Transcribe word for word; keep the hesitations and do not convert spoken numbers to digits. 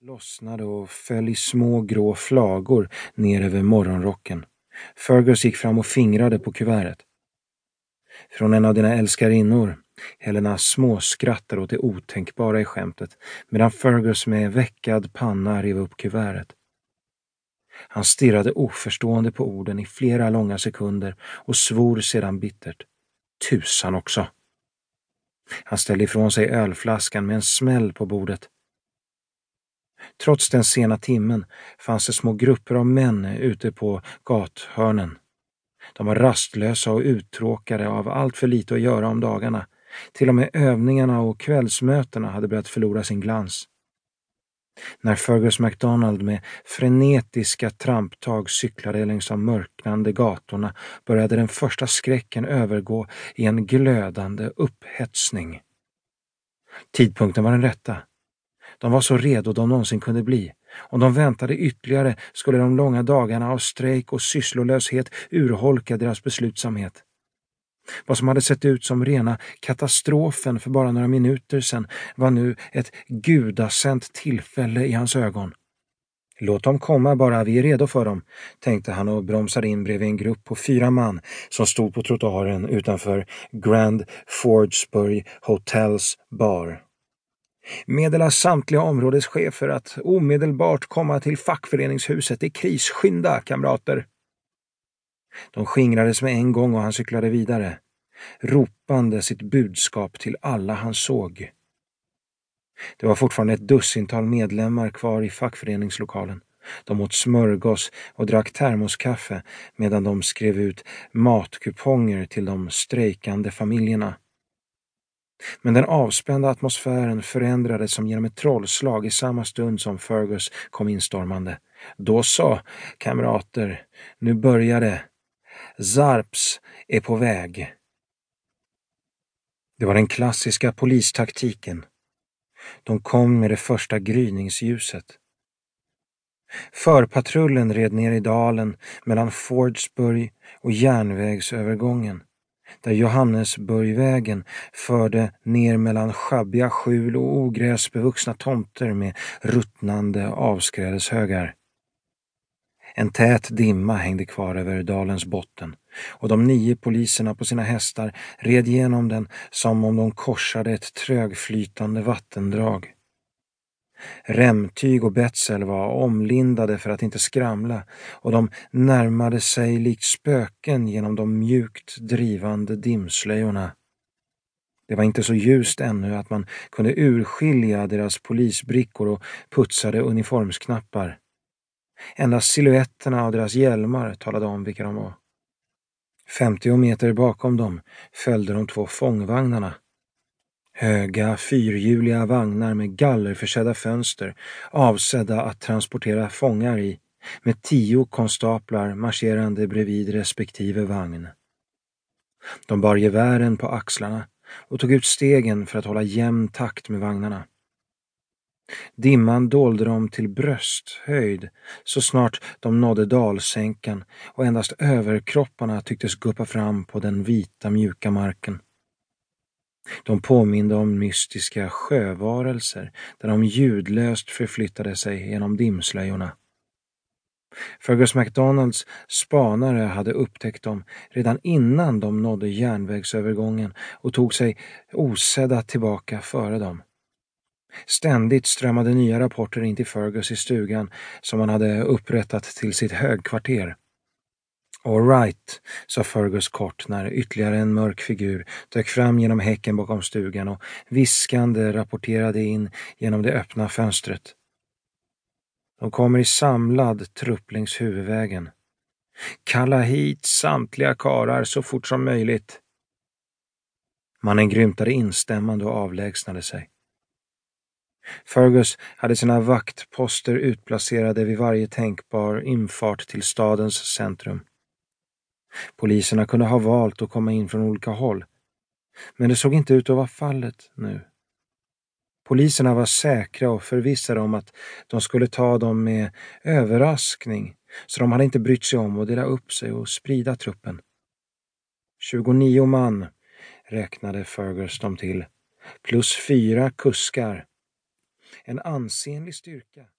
lossnade och föll i små grå flagor ner över morgonrocken. Fergus gick fram och fingrade på kuvertet. Från en av dina älskarinnor. Helena småskrattar åt det otänkbara i skämtet, medan Fergus med väckad panna rev upp kuvertet. Han stirrade oförstående på orden i flera långa sekunder och svor sedan bittert. Tusan också! Han ställde ifrån sig ölflaskan med en smäll på bordet. Trots den sena timmen fanns det små grupper av män ute på gathörnen. De var rastlösa och uttråkade av allt för lite att göra om dagarna. Till och med övningarna och kvällsmötena hade börjat förlora sin glans. När Fergus MacDonald med frenetiska tramptag cyklade längs de mörknande gatorna började den första skräcken övergå i en glödande upphetsning. Tidpunkten var den rätta. De var så redo de någonsin kunde bli. Om de väntade ytterligare skulle de långa dagarna av strejk och sysslolöshet urholka deras beslutsamhet. Vad som hade sett ut som rena katastrofen för bara några minuter sedan var nu ett gudasänt tillfälle i hans ögon. Låt dem komma bara, vi är redo för dem, tänkte han och bromsade in bredvid en grupp på fyra man som stod på trottoaren utanför Grand Fordsbury Hotels bar. Meddela samtliga områdeschefer att omedelbart komma till fackföreningshuset i kris. Skynda, kamrater! De skingrades med en gång och han cyklade vidare, ropande sitt budskap till alla han såg. Det var fortfarande ett dussintal medlemmar kvar i fackföreningslokalen. De åt smörgås och drack termoskaffe medan de skrev ut matkuponger till de strejkande familjerna. Men den avspända atmosfären förändrades som genom ett trollslag i samma stund som Fergus kom instormande. Då så, kamrater, nu börjar det. Zarps är på väg. Det var den klassiska polistaktiken. De kom med det första gryningsljuset. Förpatrullen red ner i dalen mellan Fordsbury och järnvägsövergången, där Johannesburgvägen förde ner mellan schabbiga skjul och ogräsbevuxna tomter med ruttnande avskrädeshögar. En tät dimma hängde kvar över dalens botten och de nio poliserna på sina hästar red genom den som om de korsade ett trögflytande vattendrag. Remtyg och betsel var omlindade för att inte skramla och de närmade sig likt spöken genom de mjukt drivande dimslöjorna. Det var inte så ljust ännu att man kunde urskilja deras polisbrickor och putsade uniformsknappar. Endast silhuetterna av deras hjälmar talade om vilka de var. femtio meter bakom dem följde de två fångvagnarna. Höga, fyrhjuliga vagnar med gallerförsedda fönster, avsedda att transportera fångar i, med tio konstaplar marscherande bredvid respektive vagn. De bar gevären på axlarna och tog ut stegen för att hålla jämn takt med vagnarna. Dimman dolde dem till brösthöjd så snart de nådde dalsänkan och endast överkropparna tycktes guppa fram på den vita mjuka marken. De påminde om mystiska sjövarelser där de ljudlöst förflyttade sig genom dimslöjorna. Fergus MacDonalds spanare hade upptäckt dem redan innan de nådde järnvägsövergången och tog sig osedda tillbaka före dem. Ständigt strömmade nya rapporter in till Fergus i stugan som han hade upprättat till sitt högkvarter. All right, sa Fergus kort när ytterligare en mörk figur dök fram genom häcken bakom stugan och viskande rapporterade in genom det öppna fönstret. De kommer i samlad trupp längs huvudvägen. Kalla hit samtliga karar så fort som möjligt. Mannen grymtade instämmande och avlägsnade sig. Fergus hade sina vaktposter utplacerade vid varje tänkbar infart till stadens centrum. Poliserna kunde ha valt att komma in från olika håll, men det såg inte ut att vara fallet nu. Poliserna var säkra och förvissade om att de skulle ta dem med överraskning, så de hade inte brytt sig om att dela upp sig och sprida truppen. tjugonio man räknade Fergus dem till, plus fyra kuskar. En ansenlig styrka.